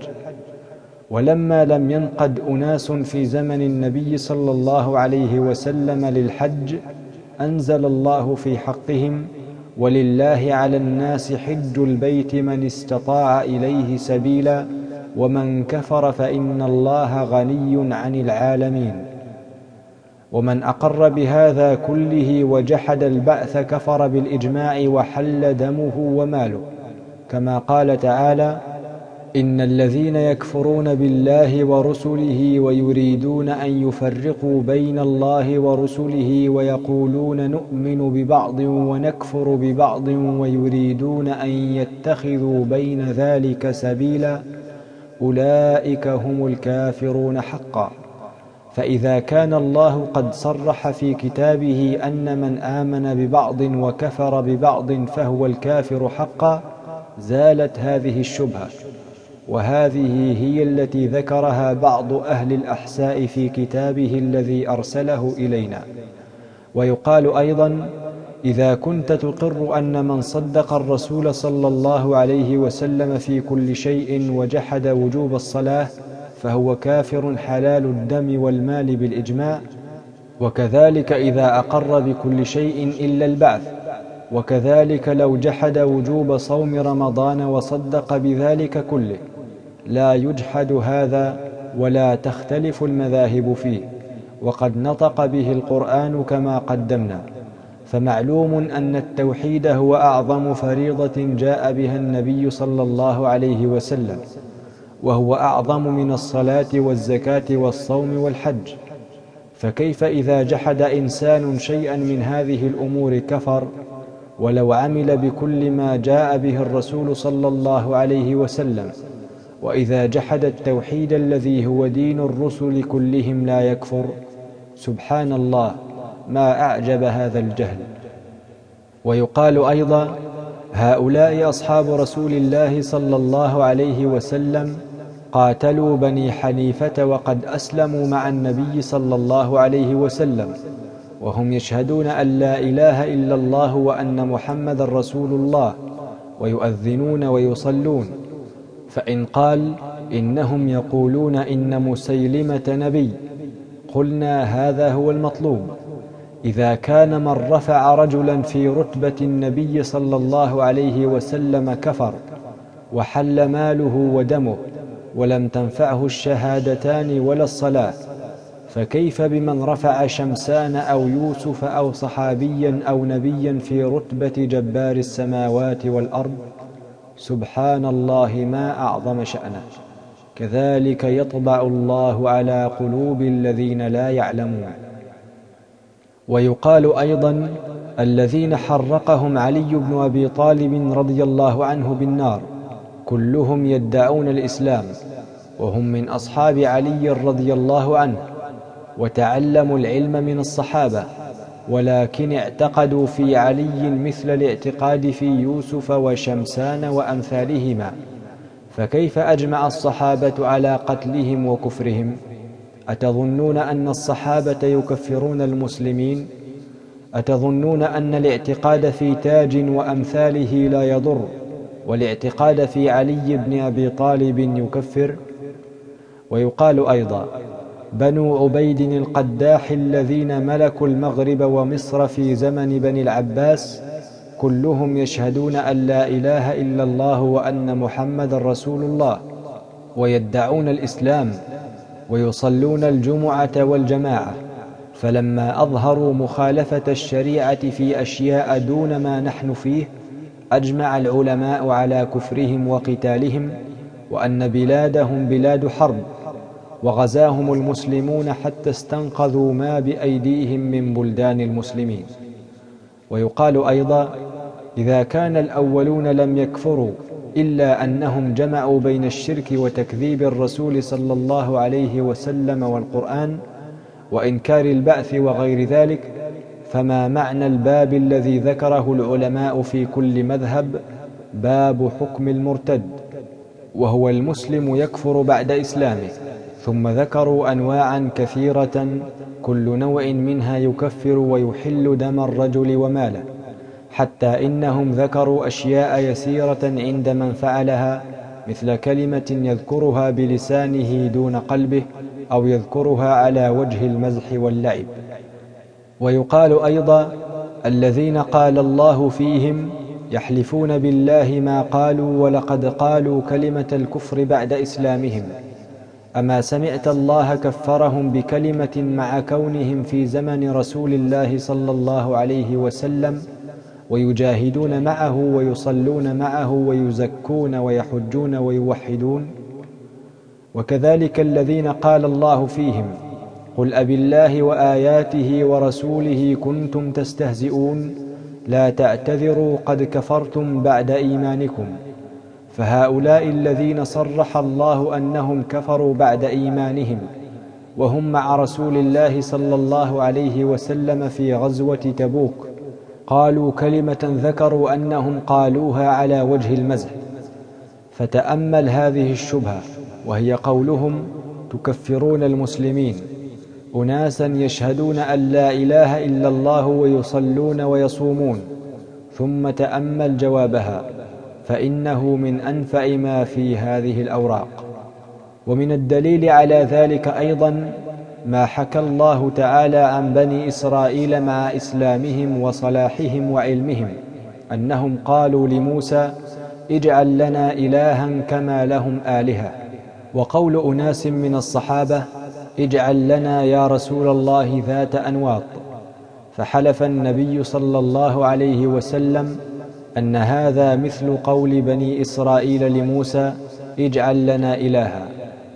S1: ولما لم ينقد أناس في زمن النبي صلى الله عليه وسلم للحج، أنزل الله في حقهم: ولله على الناس حج البيت من استطاع إليه سبيلا ومن كفر فإن الله غني عن العالمين. ومن أقر بهذا كله وجحد البعث كفر بالإجماع وحل دمه وماله، كما قال تعالى: إن الذين يكفرون بالله ورسله ويريدون أن يفرقوا بين الله ورسله ويقولون نؤمن ببعض ونكفر ببعض ويريدون أن يتخذوا بين ذلك سبيلا أولئك هم الكافرون حقا. فإذا كان الله قد صرح في كتابه أن من آمن ببعض وكفر ببعض فهو الكافر حقا زالت هذه الشبهة، وهذه هي التي ذكرها بعض أهل الأحساء في كتابه الذي أرسله إلينا. ويقال أيضا: إذا كنت تقر أن من صدق الرسول صلى الله عليه وسلم في كل شيء وجحد وجوب الصلاة فهو كافر حلال الدم والمال بالإجماع، وكذلك إذا أقر بكل شيء إلا البعث، وكذلك لو جحد وجوب صوم رمضان وصدق بذلك كله، لا يجحد هذا ولا تختلف المذاهب فيه، وقد نطق به القرآن كما قدمنا. فمعلوم أن التوحيد هو أعظم فريضة جاء بها النبي صلى الله عليه وسلم، وهو أعظم من الصلاة والزكاة والصوم والحج. فكيف إذا جحد إنسان شيئا من هذه الأمور كفر ولو عمل بكل ما جاء به الرسول صلى الله عليه وسلم؟ وإذا جحد التوحيد الذي هو دين الرسل كلهم لا يكفر؟ سبحان الله، ما أعجب هذا الجهل. ويقال أيضا: هؤلاء أصحاب رسول الله صلى الله عليه وسلم قاتلوا بني حنيفة وقد أسلموا مع النبي صلى الله عليه وسلم، وهم يشهدون أن لا إله إلا الله وأن محمد رسول الله، ويؤذنون ويصلون. فإن قال: إنهم يقولون إن مسيلمة نبي، قلنا: هذا هو المطلوب. إذا كان من رفع رجلا في رتبة النبي صلى الله عليه وسلم كفر وحل ماله ودمه ولم تنفعه الشهادتان ولا الصلاة، فكيف بمن رفع شمسان أو يوسف أو صحابيا أو نبيا في رتبة جبار السماوات والأرض؟ سبحان الله، ما أعظم شأنه. كذلك يطبع الله على قلوب الذين لا يعلمون. ويقال أيضا: الذين حرقهم علي بن أبي طالب رضي الله عنه بالنار كلهم يدعون الإسلام، وهم من أصحاب علي رضي الله عنه، وتعلموا العلم من الصحابة، ولكن اعتقدوا في علي مثل الاعتقاد في يوسف وشمسان وأمثالهما، فكيف أجمع الصحابة على قتلهم وكفرهم؟ أتظنون أن الصحابة يكفرون المسلمين؟ أتظنون أن الاعتقاد في تاج وأمثاله لا يضر، والاعتقاد في علي بن أبي طالب يكفر؟ ويقال أيضا: بنو عبيد القداح الذين ملكوا المغرب ومصر في زمن بني العباس كلهم يشهدون أن لا إله إلا الله وأن محمد رسول الله، ويدعون الإسلام، ويصلون الجمعة والجماعة، فلما أظهروا مخالفة الشريعة في أشياء دون ما نحن فيه أجمع العلماء على كفرهم وقتالهم، وأن بلادهم بلاد حرب، وغزاهم المسلمون حتى استنقذوا ما بأيديهم من بلدان المسلمين. ويقال أيضا: إذا كان الأولون لم يكفروا إلا أنهم جمعوا بين الشرك وتكذيب الرسول صلى الله عليه وسلم والقرآن وإنكار البعث وغير ذلك، فما معنى الباب الذي ذكره العلماء في كل مذهب: باب حكم المرتد، وهو المسلم يكفر بعد إسلامه؟ ثم ذكروا أنواعا كثيرة كل نوع منها يكفر ويحل دم الرجل وماله، حتى إنهم ذكروا أشياء يسيرة عند من فعلها، مثل كلمة يذكرها بلسانه دون قلبه، أو يذكرها على وجه المزح واللعب. ويقال أيضا: الذين قال الله فيهم يحلفون بالله ما قالوا ولقد قالوا كلمة الكفر بعد إسلامهم. أما سمعت الله كفرهم بكلمة مع كونهم في زمن رسول الله صلى الله عليه وسلم، ويجاهدون معه ويصلون معه ويزكون ويحجون ويوحدون؟ وكذلك الذين قال الله فيهم: قل أبالله وآياته ورسوله كنتم تستهزئون لا تعتذروا قد كفرتم بعد إيمانكم. فهؤلاء الذين صرح الله أنهم كفروا بعد إيمانهم وهم مع رسول الله صلى الله عليه وسلم في غزوة تبوك قالوا كلمة ذكروا أنهم قالوها على وجه المزح، فتأمل هذه الشبهة، وهي قولهم تكفرون المسلمين، أناسا يشهدون أن لا إله إلا الله ويصلون ويصومون، ثم تأمل جوابها فإنه من أنفع ما في هذه الأوراق. ومن الدليل على ذلك أيضا ما حكى الله تعالى عن بني إسرائيل مع إسلامهم وصلاحهم وعلمهم أنهم قالوا لموسى اجعل لنا إلها كما لهم آلهة، وقول أناس من الصحابة اجعل لنا يا رسول الله ذات أنواط، فحلف النبي صلى الله عليه وسلم أن هذا مثل قول بني إسرائيل لموسى اجعل لنا إلها.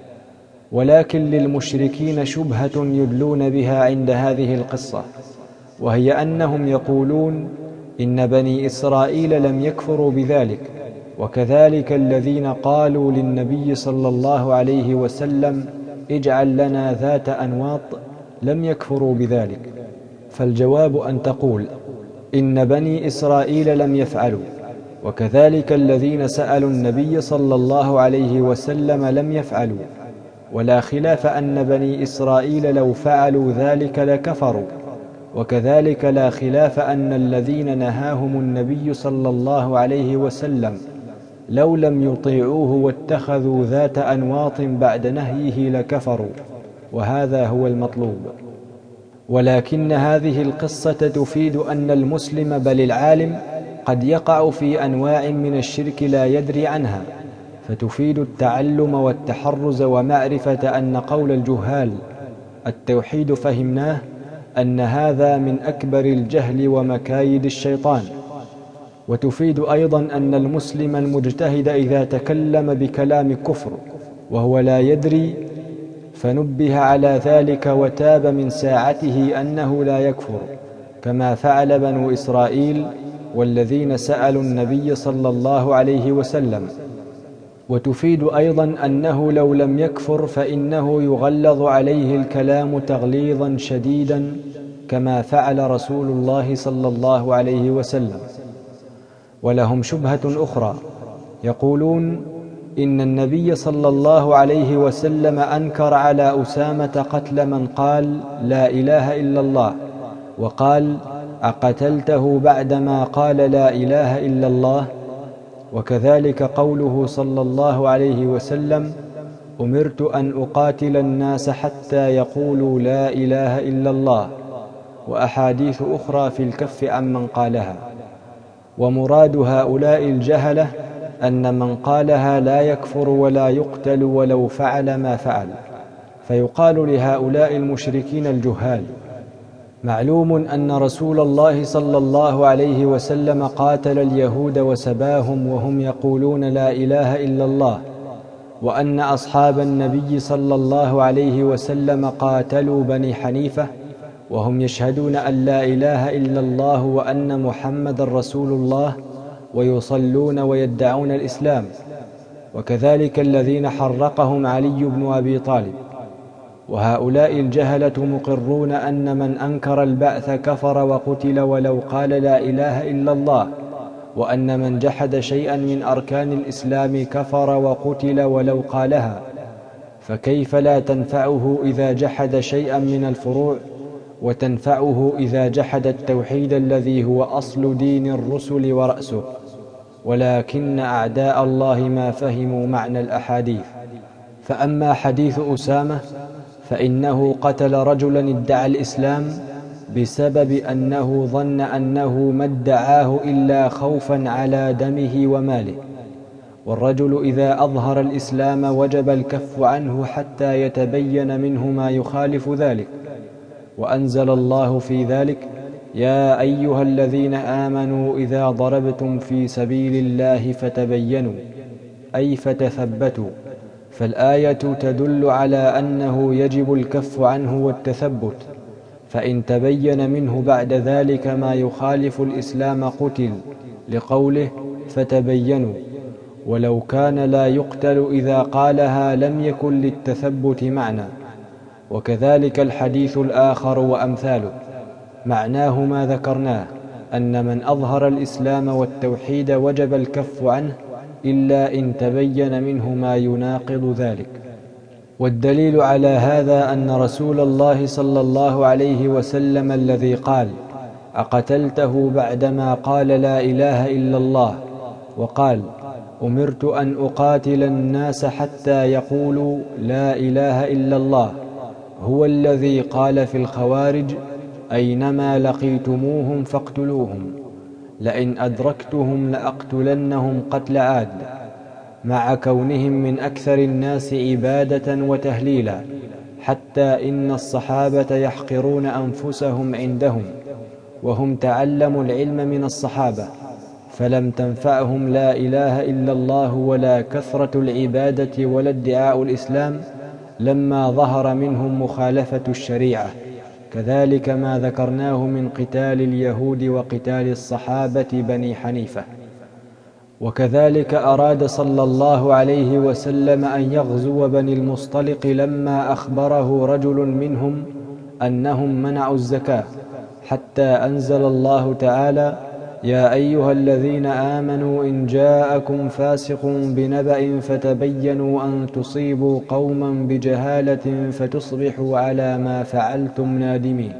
S1: ولكن للمشركين شبهة يدلون بها عند هذه القصة، وهي أنهم يقولون إن بني إسرائيل لم يكفروا بذلك، وكذلك الذين قالوا للنبي صلى الله عليه وسلم اجعل لنا ذات أنواط لم يكفروا بذلك. فالجواب أن تقول إن بني إسرائيل لم يفعلوا، وكذلك الذين سألوا النبي صلى الله عليه وسلم لم يفعلوا، ولا خلاف أن بني إسرائيل لو فعلوا ذلك لكفروا، وكذلك لا خلاف أن الذين نهاهم النبي صلى الله عليه وسلم لو لم يطيعوه واتخذوا ذات أنواط بعد نهيه لكفروا، وهذا هو المطلوب. ولكن هذه القصة تفيد أن المسلم بل العالم قد يقع في أنواع من الشرك لا يدري عنها، فتفيد التعلم والتحرز ومعرفة أن قول الجهال التوحيد فهمناه أن هذا من أكبر الجهل ومكايد الشيطان. وتفيد أيضا أن المسلم المجتهد إذا تكلم بكلام كفر وهو لا يدري فنبه على ذلك وتاب من ساعته أنه لا يكفر، كما فعل بنو إسرائيل والذين سألوا النبي صلى الله عليه وسلم. وتفيد أيضا أنه لو لم يكفر فإنه يغلظ عليه الكلام تغليظا شديدا كما فعل رسول الله صلى الله عليه وسلم. ولهم شبهة أخرى، يقولون إن النبي صلى الله عليه وسلم أنكر على أسامة قتل من قال لا إله إلا الله، وقال أقتلته بعدما قال لا إله إلا الله. وكذلك قوله صلى الله عليه وسلم أمرت أن أقاتل الناس حتى يقولوا لا إله إلا الله، وأحاديث أخرى في الكف عمن قالها. ومراد هؤلاء الجهلة أن من قالها لا يكفر ولا يقتل ولو فعل ما فعل، فيقال لهؤلاء المشركين الجهال معلوم أن رسول الله صلى الله عليه وسلم قاتل اليهود وسباهم وهم يقولون لا إله إلا الله، وأن أصحاب النبي صلى الله عليه وسلم قاتلوا بني حنيفة وهم يشهدون أن لا إله إلا الله وأن محمد رسول الله ويصلون ويدعون الإسلام، وكذلك الذين حرقهم علي بن أبي طالب. وهؤلاء الجهلة مقرون أن من أنكر البعث كفر وقتل ولو قال لا إله إلا الله، وأن من جحد شيئا من أركان الإسلام كفر وقتل ولو قالها، فكيف لا تنفعه إذا جحد شيئا من الفروع، وتنفعه إذا جحد التوحيد الذي هو أصل دين الرسل ورأسه؟ ولكن أعداء الله ما فهموا معنى الأحاديث. فأما حديث أسامة فإنه قتل رجلا ادعى الإسلام بسبب أنه ظن أنه ما ادعاه إلا خوفا على دمه وماله، والرجل إذا أظهر الإسلام وجب الكف عنه حتى يتبين منه ما يخالف ذلك. وأنزل الله في ذلك يا أيها الذين آمنوا إذا ضربتم في سبيل الله فتبينوا، أي فتثبتوا. فالآية تدل على أنه يجب الكف عنه والتثبت، فإن تبين منه بعد ذلك ما يخالف الإسلام قتل، لقوله فتبينوا. ولو كان لا يقتل إذا قالها لم يكن للتثبت معنى، وكذلك الحديث الآخر وأمثاله. معناه ما ذكرناه، أن من أظهر الإسلام والتوحيد وجب الكف عنه إلا إن تبين منه ما يناقض ذلك. والدليل على هذا أن رسول الله صلى الله عليه وسلم الذي قال: أقتلته بعدما قال لا إله إلا الله، وقال: أمرت أن أقاتل الناس حتى يقولوا لا إله إلا الله، هو الذي قال في الخوارج: أينما لقيتموهم فاقتلوهم، لئن أدركتهم لأقتلنهم قتل عاد، مع كونهم من أكثر الناس عبادة وتهليلا، حتى إن الصحابة يحقرون أنفسهم عندهم، وهم تعلموا العلم من الصحابة، فلم تنفعهم لا إله إلا الله ولا كثرة العبادة ولا ادعاء الإسلام لما ظهر منهم مخالفة الشريعة. كذلك ما ذكرناه من قتال اليهود وقتال الصحابة بني حنيفة. وكذلك أراد صلى الله عليه وسلم أن يغزو بني المصطلق لما أخبره رجل منهم أنهم منعوا الزكاة، حتى أنزل الله تعالى: يا أيها الذين آمنوا إن جاءكم فاسق بنبأ فتبينوا أن تصيبوا قوما بجهالة فتصبحوا على ما فعلتم نادمين.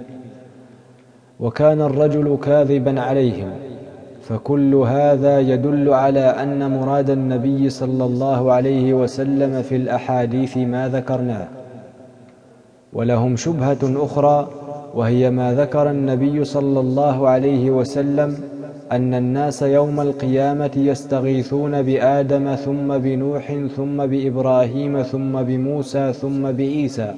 S1: وكان الرجل كاذبا عليهم. فكل هذا يدل على أن مراد النبي صلى الله عليه وسلم في الأحاديث ما ذكرناه. ولهم شبهة أخرى، وهي ما ذكر النبي صلى الله عليه وسلم أن الناس يوم القيامة يستغيثون بآدم ثم بنوح ثم بإبراهيم ثم بموسى ثم بعيسى،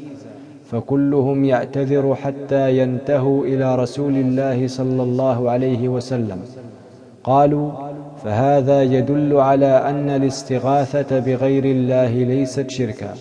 S1: فكلهم يعتذر حتى ينتهوا إلى رسول الله صلى الله عليه وسلم. قالوا: فهذا يدل على أن الاستغاثة بغير الله ليست شركا.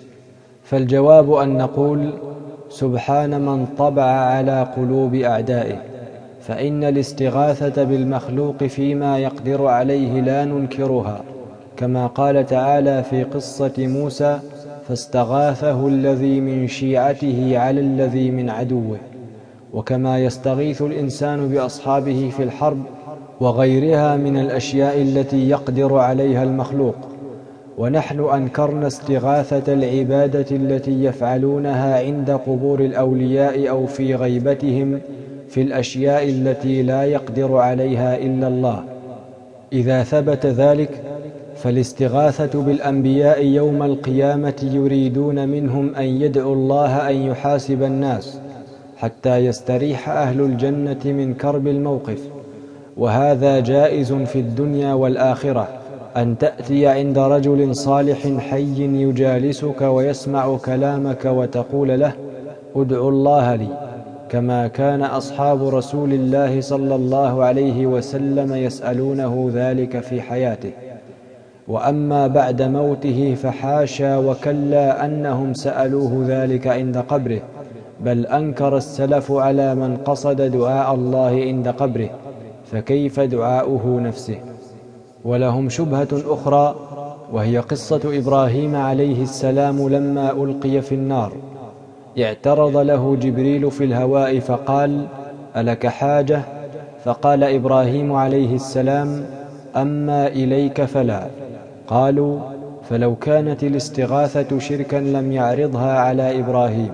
S1: فالجواب أن نقول: سبحان من طبع على قلوب أعدائه، فإن الاستغاثة بالمخلوق فيما يقدر عليه لا ننكرها، كما قال تعالى في قصة موسى: فاستغاثه الذي من شيعته على الذي من عدوه. وكما يستغيث الإنسان بأصحابه في الحرب وغيرها من الأشياء التي يقدر عليها المخلوق. ونحن أنكرنا استغاثة العبادة التي يفعلونها عند قبور الأولياء أو في غيبتهم في الأشياء التي لا يقدر عليها إلا الله. إذا ثبت ذلك، فالاستغاثة بالأنبياء يوم القيامة يريدون منهم أن يدعوا الله أن يحاسب الناس حتى يستريح أهل الجنة من كرب الموقف. وهذا جائز في الدنيا والآخرة، أن تأتي عند رجل صالح حي يجالسك ويسمع كلامك وتقول له: ادعو الله لي، كما كان أصحاب رسول الله صلى الله عليه وسلم يسألونه ذلك في حياته. وأما بعد موته فحاشا وكلا أنهم سألوه ذلك عند قبره، بل أنكر السلف على من قصد دعاء الله عند قبره، فكيف دعاؤه نفسه؟ ولهم شبهة أخرى، وهي قصة إبراهيم عليه السلام لما ألقي في النار. اعترض له جبريل في الهواء فقال: ألك حاجة؟ فقال إبراهيم عليه السلام: أما إليك فلا. قالوا: فلو كانت الاستغاثة شركا لم يعرضها على إبراهيم.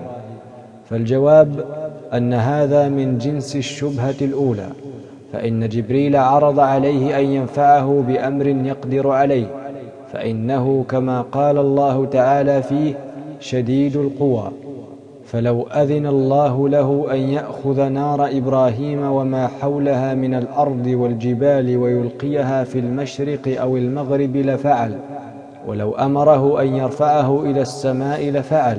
S1: فالجواب أن هذا من جنس الشبهة الأولى، فإن جبريل عرض عليه أن ينفعه بأمر يقدر عليه، فإنه كما قال الله تعالى فيه: شديد القوى. فلو أذن الله له أن يأخذ نار إبراهيم وما حولها من الأرض والجبال ويلقيها في المشرق أو المغرب لفعل، ولو أمره أن يرفعه إلى السماء لفعل.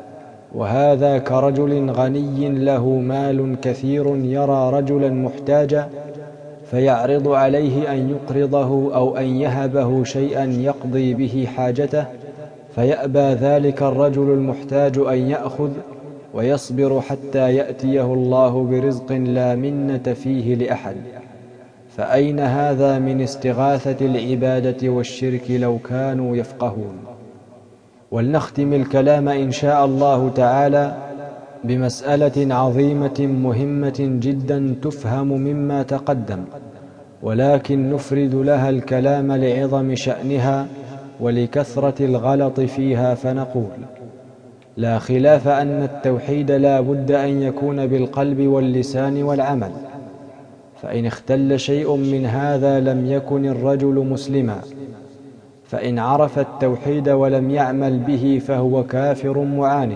S1: وهذا كرجل غني له مال كثير يرى رجلا محتاجا فيعرض عليه أن يقرضه أو أن يهبه شيئا يقضي به حاجته، فيأبى ذلك الرجل المحتاج أن يأخذ ويصبر حتى يأتيه الله برزق لا منة فيه لأحد. فأين هذا من استغاثة العبادة والشرك لو كانوا يفقهون؟ ولنختم الكلام إن شاء الله تعالى بمسألة عظيمة مهمة جدا تفهم مما تقدم، ولكن نفرد لها الكلام لعظم شأنها ولكثرة الغلط فيها، فنقول: لا خلاف أن التوحيد لا بد أن يكون بالقلب واللسان والعمل، فإن اختل شيء من هذا لم يكن الرجل مسلما، فإن عرف التوحيد ولم يعمل به فهو كافر معاند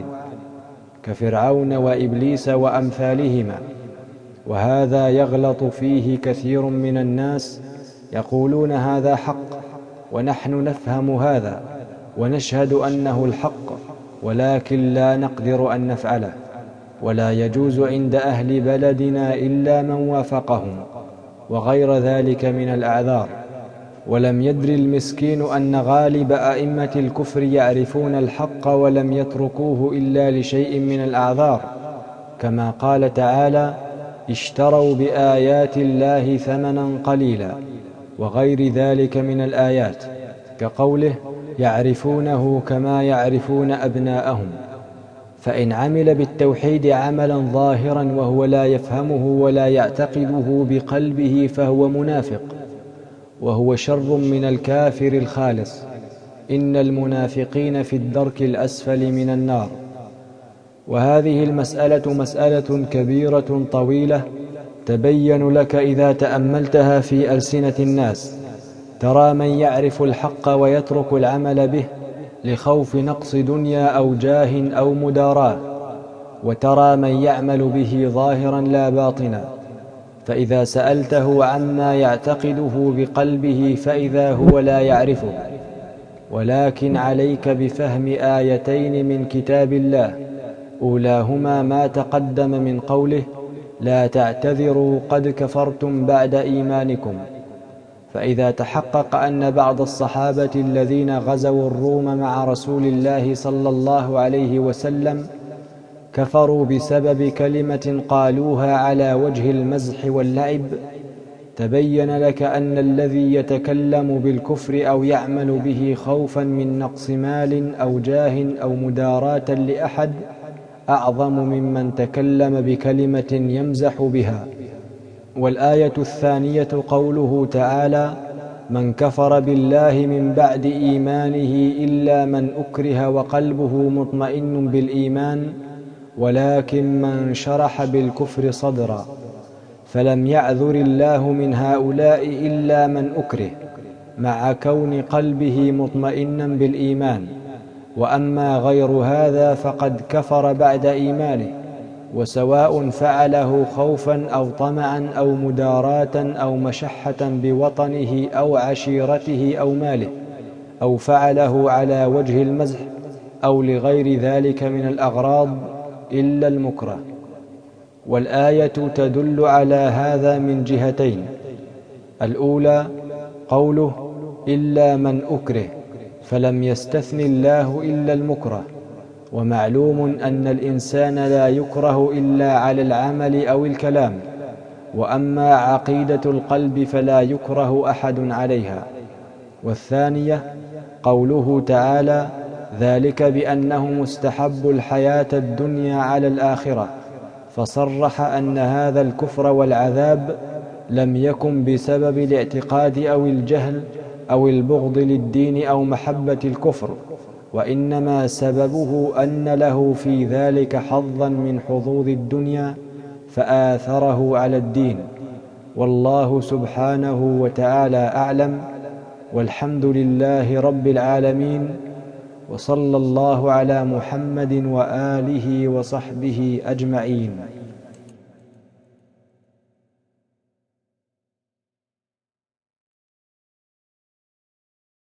S1: كفرعون وإبليس وأمثالهما. وهذا يغلط فيه كثير من الناس، يقولون هذا حق ونحن نفهم هذا ونشهد أنه الحق، ولكن لا نقدر أن نفعله، ولا يجوز عند أهل بلدنا إلا من وافقهم، وغير ذلك من الأعذار. ولم يدر المسكين أن غالب أئمة الكفر يعرفون الحق ولم يتركوه إلا لشيء من الأعذار، كما قال تعالى: اشتروا بآيات الله ثمنا قليلا، وغير ذلك من الآيات، كقوله: يعرفونه كما يعرفون أبناءهم. فإن عمل بالتوحيد عملا ظاهرا وهو لا يفهمه ولا يعتقده بقلبه فهو منافق، وهو شر من الكافر الخالص. إن المنافقين في الدرك الأسفل من النار. وهذه المسألة مسألة كبيرة طويلة تبين لك إذا تأملتها في ألسنة الناس. ترى من يعرف الحق ويترك العمل به لخوف نقص دنيا أو جاه أو مداراة، وترى من يعمل به ظاهرا لا باطنا، فإذا سألته عما يعتقده بقلبه فإذا هو لا يعرفه. ولكن عليك بفهم آيتين من كتاب الله، أولاهما ما تقدم من قوله: لا تعتذروا قد كفرتم بعد إيمانكم. فإذا تحقق أن بعض الصحابة الذين غزوا الروم مع رسول الله صلى الله عليه وسلم كفروا بسبب كلمة قالوها على وجه المزح واللعب، تبين لك أن الذي يتكلم بالكفر أو يعمل به خوفا من نقص مال أو جاه أو مداراة لأحد أعظم ممن تكلم بكلمة يمزح بها. والآية الثانية قوله تعالى: من كفر بالله من بعد إيمانه إلا من أكره وقلبه مطمئن بالإيمان ولكن من شرح بالكفر صدرا، فلم يعذر الله من هؤلاء إلا من أكره مع كون قلبه مطمئنا بالإيمان، وأما غير هذا فقد كفر بعد إيمانه، وسواء فعله خوفا أو طمعا أو مداراة أو مشحة بوطنه أو عشيرته أو ماله، أو فعله على وجه المزح أو لغير ذلك من الأغراض إلا المكره. والآية تدل على هذا من جهتين: الأولى قوله: إلا من أكره، فلم يستثن الله إلا المكره، ومعلوم أن الإنسان لا يكره إلا على العمل أو الكلام، وأما عقيدة القلب فلا يكره أحد عليها. والثانية قوله تعالى: ذلك بأنهم استحبوا الحياة الدنيا على الآخرة، فصرح أن هذا الكفر والعذاب لم يكن بسبب الاعتقاد أو الجهل أو البغض للدين أو محبة الكفر، وإنما سببه أن له في ذلك حظا من حظوظ الدنيا فآثره على الدين. والله سبحانه وتعالى أعلم، والحمد لله رب العالمين، وصلى الله على محمد وآله وصحبه أجمعين.